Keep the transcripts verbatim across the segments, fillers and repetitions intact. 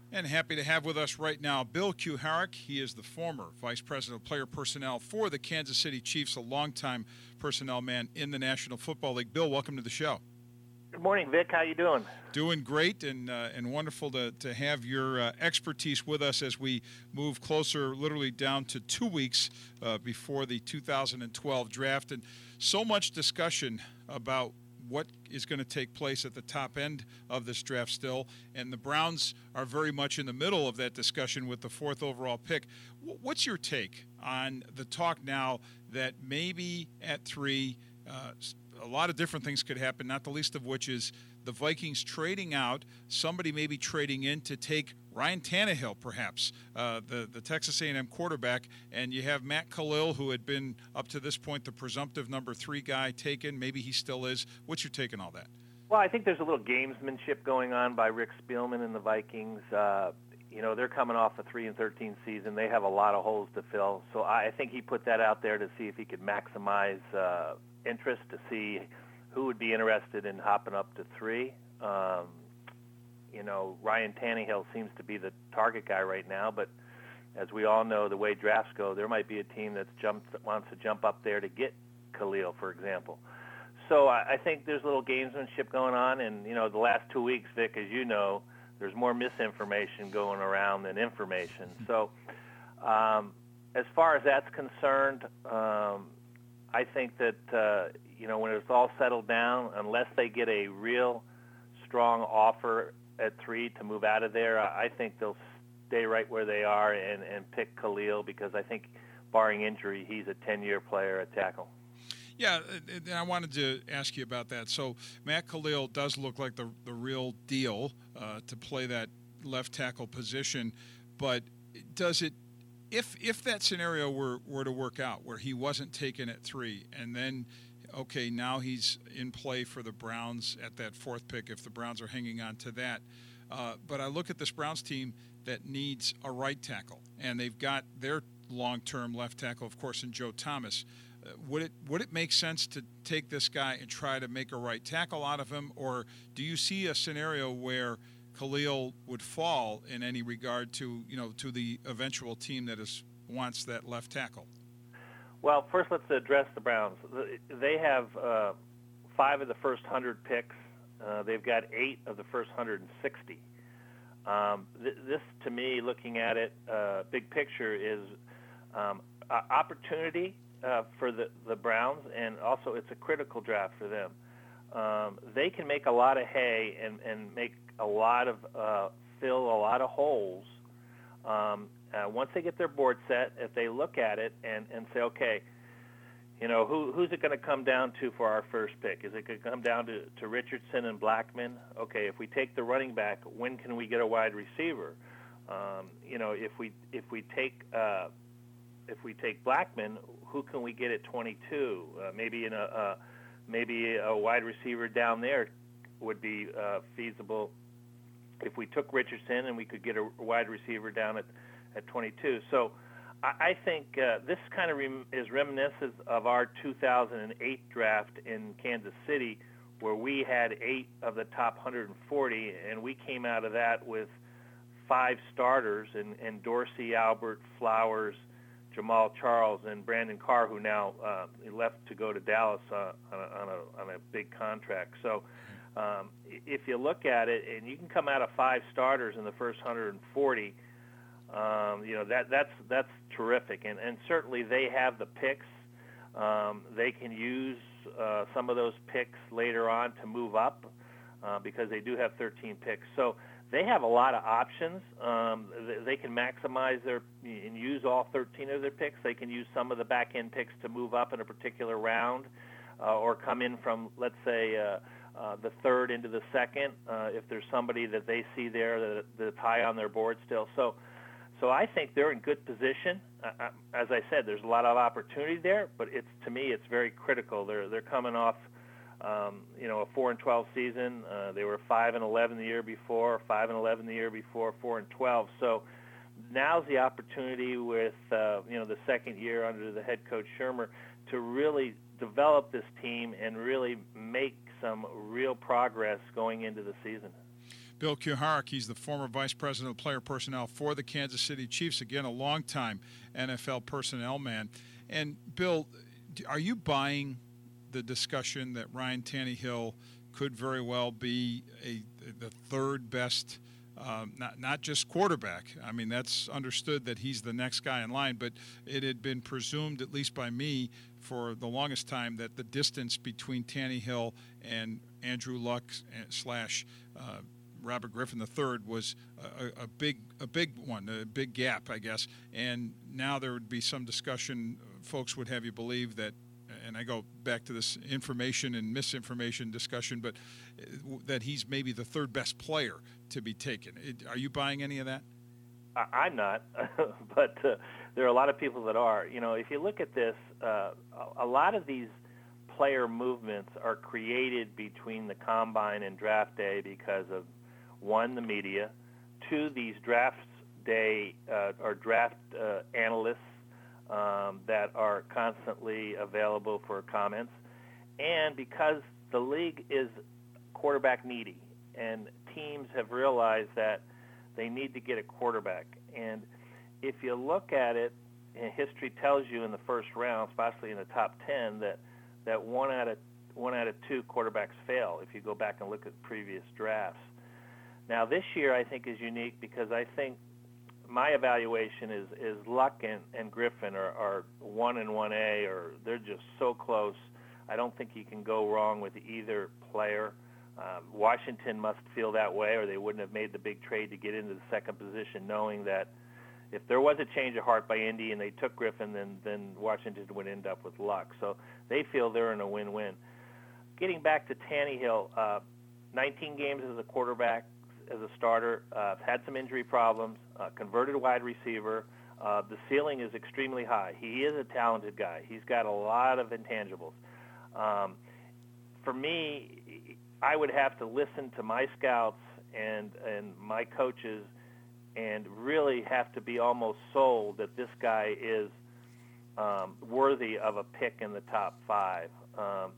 And happy to have with us right now Bill Kuharik. He is the former Vice President of Player Personnel for the Kansas City Chiefs, a longtime personnel man in the National Football League. Bill, welcome to the show. Good morning, Vic. How you doing? Doing great, and uh, and wonderful to, to have your uh, expertise with us as we move closer, literally down to two weeks uh, before the two thousand twelve draft. And so much discussion about what is going to take place at the top end of this draft still, and the Browns are very much in the middle of that discussion with the fourth overall pick. What's your take on the talk now that maybe at three, uh, a lot of different things could happen, not the least of which is the Vikings trading out, somebody maybe trading in to take Ryan Tannehill, perhaps, uh, the, the Texas A and M quarterback, and you have Matt Kalil, who had been, up to this point, the presumptive number three guy taken. Maybe he still is. What's your take on all that? Well, I think there's a little gamesmanship going on by Rick Spielman and the Vikings. Uh, you know, they're coming off a three and thirteen season. They have a lot of holes to fill. So I think he put that out there to see if he could maximize uh, interest, to see who would be interested in hopping up to three. Um, you know, Ryan Tannehill seems to be the target guy right now, but as we all know, the way drafts go, there might be a team that's jumped, that wants to jump up there to get Khalil, for example. So I, I think there's a little gamesmanship going on, and, you know, the last two weeks, Vic, as you know, there's more misinformation going around than information. So um, as far as that's concerned, um, I think that, uh, you know, when it's all settled down, unless they get a real strong offer at three to move out of there, I think they'll stay right where they are and, and pick Khalil, because I think, barring injury, he's a ten-year player at tackle. Yeah, and I wanted to ask you about that. So Matt Kalil does look like the the real deal uh, to play that left tackle position, but does it, if if that scenario were, were to work out, where he wasn't taken at three, and then, okay, now he's in play for the Browns at that fourth pick, if the Browns are hanging on to that. Uh, but I look at this Browns team that needs a right tackle, and they've got their long-term left tackle, of course, in Joe Thomas. Uh, would it would it make sense to take this guy and try to make a right tackle out of him, or do you see a scenario where Khalil would fall in any regard to, you know, to the eventual team that is wants that left tackle? Well, first let's address the Browns. They have uh, five of the first one hundred picks. Uh, they've got eight of the first one hundred sixty. Um, th- this, to me, looking at it, uh, big picture, is um, uh, opportunity uh, for the, the Browns, and also it's a critical draft for them. Um, they can make a lot of hay and, and make a lot of, uh, fill a lot of holes. Um, uh, once they get their board set, if they look at it and, and say, okay, you know, who, who's it going to come down to for our first pick? Is it going to come down to, to Richardson and Blackman? Okay, if we take the running back, when can we get a wide receiver? Um, you know, if we if we take uh, if we take Blackman, who can we get at twenty-two? Uh, maybe in a uh, maybe a wide receiver down there would be uh, feasible. If we took Richardson and we could get a wide receiver down at, at twenty-two. So I, I think uh, this kind of rem- is reminiscent of our two thousand eight draft in Kansas City, where we had eight of the top one hundred forty, and we came out of that with five starters, and, and Dorsey, Albert, Flowers, Jamal Charles, and Brandon Carr, who now uh, left to go to Dallas uh, on, a, on, a, on a big contract. So um, if you look at it, and you can come out of five starters in the first one hundred forty, um, you know, that that's that's terrific. And, and certainly they have the picks. Um, they can use uh, some of those picks later on to move up uh, because they do have thirteen picks. So they have a lot of options. Um, they can maximize their and use all thirteen of their picks. They can use some of the back-end picks to move up in a particular round, uh, or come in from, let's say, uh, uh, the third into the second, uh, if there's somebody that they see there that, that's high on their board still. So, so I think they're in good position. Uh, as I said, there's a lot of opportunity there, but it's to me it's very critical. They're they're coming off. Um, you know, a four and twelve season. Uh, they were five and eleven the year before, five and eleven the year before, four and twelve. So now's the opportunity with uh, you know the second year under the head coach Shermer to really develop this team and really make some real progress going into the season. Bill Kuharik, he's the former vice president of player personnel for the Kansas City Chiefs. Again, a longtime N F L personnel man. And, Bill, are you buying the discussion that Ryan Tannehill could very well be a the third best, um, not not just quarterback? I mean, that's understood that he's the next guy in line, but it had been presumed, at least by me, for the longest time, that the distance between Tannehill and Andrew Luck slash uh, Robert Griffin the third was a, a big a big one, a big gap, I guess. And now there would be some discussion. Folks would have you believe that, and I go back to this information and misinformation discussion, but that he's maybe the third best player to be taken. Are you buying any of that? I'm not, but uh, there are a lot of people that are. You know, if you look at this, uh, a lot of these player movements are created between the combine and draft day because of, one, the media, two, these draft day uh, or draft uh, analysts um, that are constantly available for comments, and because the league is quarterback needy, and teams have realized that they need to get a quarterback. And if you look at it, and history tells you in the first round, especially in the top ten, that, that one out of one out of two quarterbacks fail if you go back and look at previous drafts. Now, this year I think is unique because I think my evaluation is, is Luck and, and Griffin are, are one and one A, or they're just so close. I don't think you can go wrong with either player. Um, Washington must feel that way, or they wouldn't have made the big trade to get into the second position, knowing that if there was a change of heart by Indy and they took Griffin, then, then Washington would end up with Luck. So they feel they're in a win-win. Getting back to Tannehill, uh, nineteen games as a quarterback, as a starter, uh, had some injury problems, uh, converted wide receiver. Uh, the ceiling is extremely high. He is a talented guy. He's got a lot of intangibles. Um, for me, I would have to listen to my scouts and, and my coaches and really have to be almost sold that this guy is um, worthy of a pick in the top five. Um,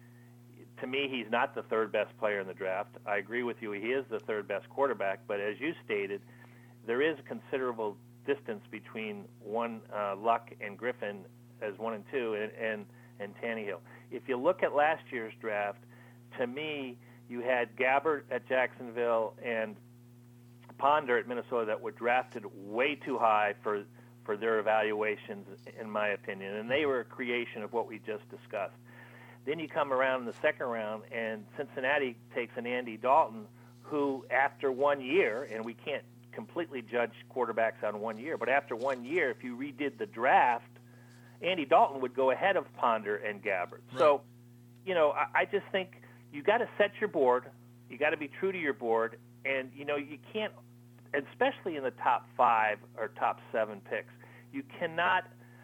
to me, he's not the third best player in the draft. I agree with you. He is the third best quarterback, but as you stated, there is considerable distance between one uh, Luck and Griffin as one and two, and, and, and Tannehill. If you look at last year's draft, to me, you had Gabbert at Jacksonville and Ponder at Minnesota that were drafted way too high for for their evaluations, in my opinion, and they were a creation of what we just discussed. Then you come around in the second round, and Cincinnati takes an Andy Dalton, who after one year, and we can't completely judge quarterbacks on one year, but after one year, if you redid the draft, Andy Dalton would go ahead of Ponder and Gabbert. Right. So, you know, I, I just think you got to set your board. You got to be true to your board, and you know you can't, especially in the top five or top seven picks, you cannot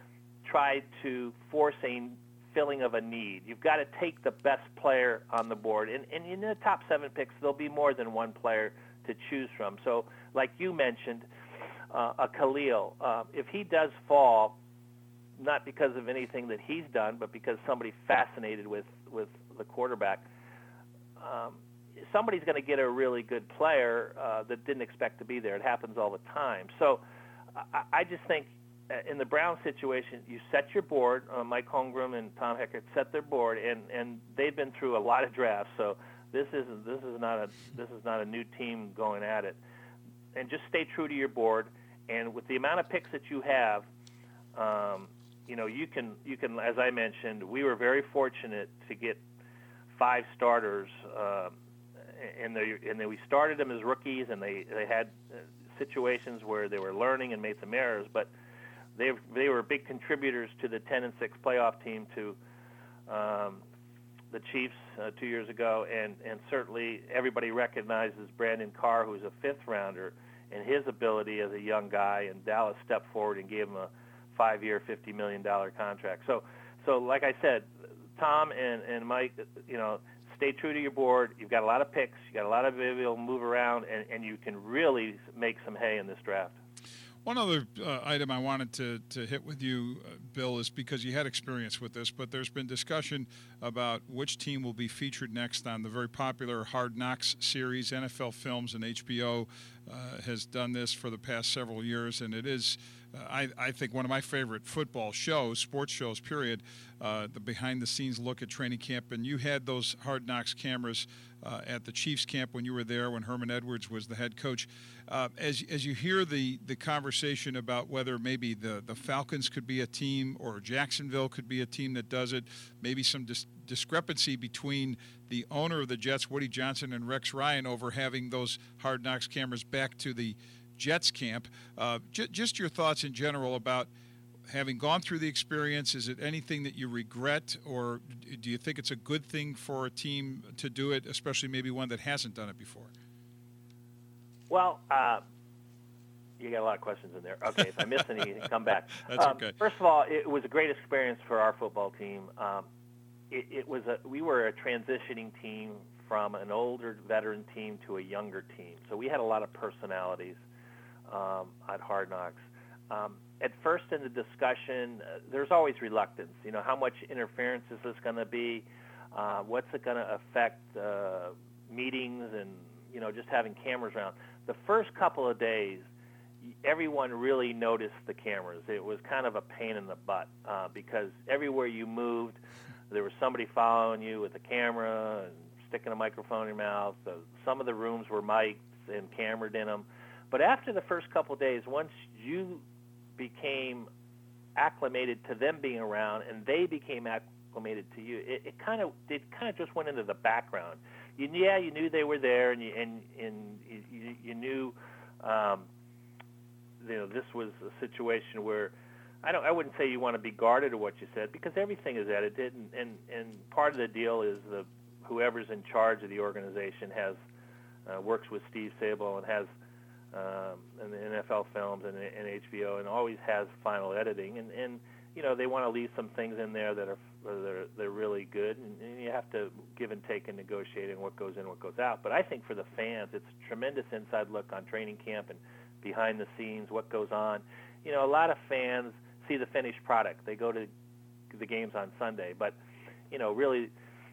try to force a filling of a need. You've got to take the best player on the board, and, and in the top seven picks, there'll be more than one player to choose from. So, like you mentioned, uh, a Khalil, uh, if he does fall, not because of anything that he's done, but because somebody fascinated with with the quarterback. Um, somebody's going to get a really good player uh, that didn't expect to be there. It happens all the time. So I, I just think in the Browns situation, you set your board. Uh, Mike Holmgren and Tom Heckert set their board, and, and they've been through a lot of drafts. So this is this is not a this is not a new team going at it. And just stay true to your board. And with the amount of picks that you have, um, you know you can you can as I mentioned, we were very fortunate to get five starters. Uh, And they and they, we started them as rookies, and they, they had situations where they were learning and made some errors, but they they were big contributors to the ten and six playoff team to um, the Chiefs uh, two years ago, and, and certainly everybody recognizes Brandon Carr, who's a fifth rounder, and his ability as a young guy. And Dallas stepped forward and gave him a five-year, fifty million dollars contract. So so like I said, Tom and, and Mike, you know. Stay true to your board. You've got a lot of picks. You've got a lot of ability to move around, and, and you can really make some hay in this draft. One other uh, item I wanted to, to hit with you, uh, Bill, is because you had experience with this, but there's been discussion about which team will be featured next on the very popular Hard Knocks series. N F L Films and H B O uh, has done this for the past several years, and it is, uh, I, I think, one of my favorite football shows, sports shows, period, uh, the behind-the-scenes look at training camp. And you had those Hard Knocks cameras uh, at the Chiefs camp when you were there, when Herman Edwards was the head coach. Uh, as as you hear the, the conversation about whether maybe the, the Falcons could be a team or Jacksonville could be a team that does it, maybe some dis- discrepancy between the owner of the Jets, Woody Johnson, and Rex Ryan over having those Hard Knocks cameras back to the Jets camp. Uh, j- just your thoughts in general about having gone through the experience. Is it anything that you regret, or do you think it's a good thing for a team to do it, especially maybe one that hasn't done it before? Well, uh, you got a lot of questions in there. Okay, if I miss any, come back. That's um, okay. First of all, it was a great experience for our football team. Um, it, it was a, we were a transitioning team from an older veteran team to a younger team. So we had a lot of personalities um, at Hard Knocks. Um, at first in the discussion, uh, there's always reluctance. You know, how much interference is this going to be? Uh, what's it going to affect uh, meetings and, you know, just having cameras around? The first couple of days, everyone really noticed the cameras. It was kind of a pain in the butt uh, because everywhere you moved, there was somebody following you with a camera and sticking a microphone in your mouth. So some of the rooms were mic'd and cameraed in them. But after the first couple of days, once you became acclimated to them being around and they became acclimated to you, it, it kind of it kind of just went into the background. You, yeah, you knew they were there, and you and and you, you knew, um, you know, this was a situation where I don't I wouldn't say you want to be guarded or what you said, because everything is edited, and, and, and part of the deal is the whoever's in charge of the organization has uh, works with Steve Sable and has um, and the N F L Films and, and H B O, and always has final editing, and, and you know, they want to leave some things in there that are they're, they're really good, and, and you have to give and take and negotiate in what goes in, what goes out. But I think for the fans, it's a tremendous inside look on training camp and behind the scenes, what goes on. You know, a lot of fans see the finished product. They go to the games on Sunday, but you know, really,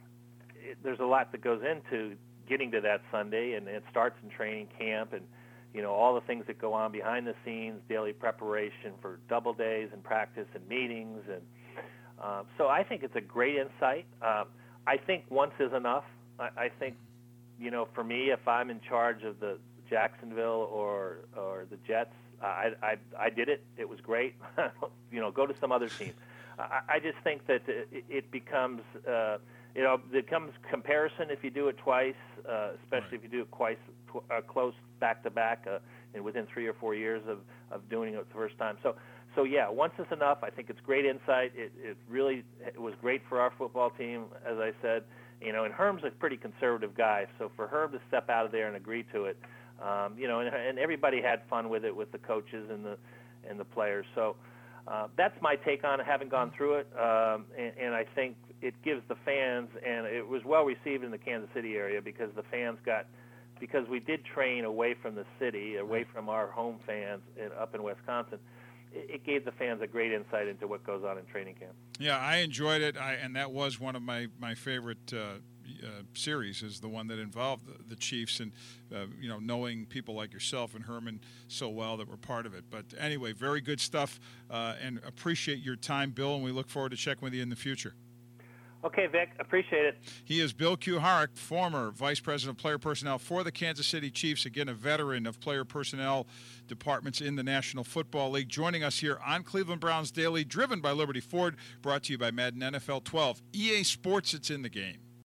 it, there's a lot that goes into getting to that Sunday, and it starts in training camp, and you know, all the things that go on behind the scenes, daily preparation for double days and practice and meetings. And uh, so I think it's a great insight. Uh, I think once is enough. I, I think, you know, for me, if I'm in charge of the Jacksonville or or the Jets, I, I, I did it. It was great. You know, go to some other team. I, I just think that it, it becomes, uh, you know, it becomes comparison if you do it twice, uh, especially Right. if you do it twice, tw- uh, close back to back, uh, and within three or four years of, of doing it the first time. So, so yeah, once is enough. I think it's great insight. It, it really it was great for our football team, as I said. You know, and Herm's a pretty conservative guy, so for Herm to step out of there and agree to it, um, you know, and, and everybody had fun with it, with the coaches and the and the players. So uh, that's my take on it, having gone through it, um, and, and I think it gives the fans, and it was well received in the Kansas City area because the fans got, because we did train away from the city, away from our home fans in, up in Wisconsin. It, it gave the fans a great insight into what goes on in training camp. Yeah, I enjoyed it, I, and that was one of my my favorite uh, uh, series, is the one that involved the, the Chiefs, and uh, you know, knowing people like yourself and Herman so well that were part of it. But anyway, very good stuff, uh, and appreciate your time, Bill, and we look forward to checking with you in the future. Okay, Vic, appreciate it. He is Bill Kuharik, former Vice President of Player Personnel for the Kansas City Chiefs, again, a veteran of player personnel departments in the National Football League, joining us here on Cleveland Browns Daily, driven by Liberty Ford, brought to you by Madden N F L twelve. E A Sports, it's in the game.